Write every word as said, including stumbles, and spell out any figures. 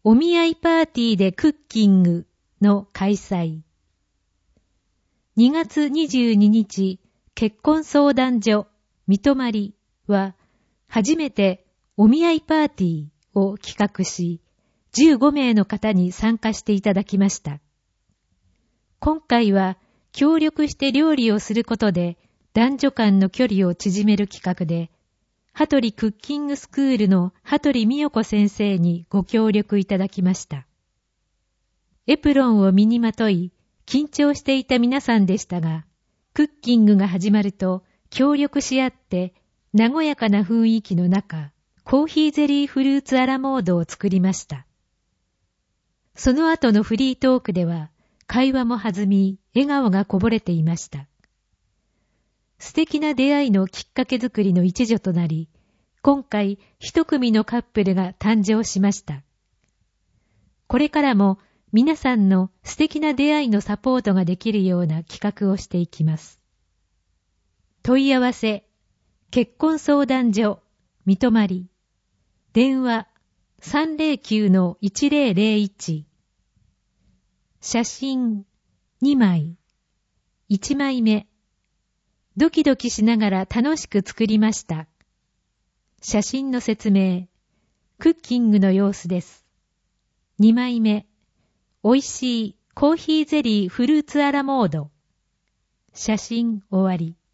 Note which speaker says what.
Speaker 1: お見合いパーティーでクッキングの開催。にがつにじゅうににち、結婚相談所みとまりは初めてお見合いパーティーを企画し、じゅうごめいの方に参加していただきました。今回は協力して料理をすることで男女間の距離を縮める企画で、羽鳥クッキングスクールの羽鳥美代子先生にご協力いただきました。エプロンを身にまとい、緊張していた皆さんでしたが、クッキングが始まると協力し合って和やかな雰囲気の中、コーヒーゼリーフルーツアラモードを作りました。その後のフリートークでは、会話も弾み、笑顔がこぼれていました。素敵な出会いのきっかけ作りの一助となり、今回一組のカップルが誕生しました。これからも皆さんの素敵な出会いのサポートができるような企画をしていきます。問い合わせ、結婚相談所、みとまり、電話 さんぜろきゅうのいちぜろぜろいち、写真にまい、いちまいめ、ドキドキしながら楽しく作りました。写真の説明、クッキングの様子です。にまいめ、おいしいコーヒーゼリーフルーツアラモード。写真終わり。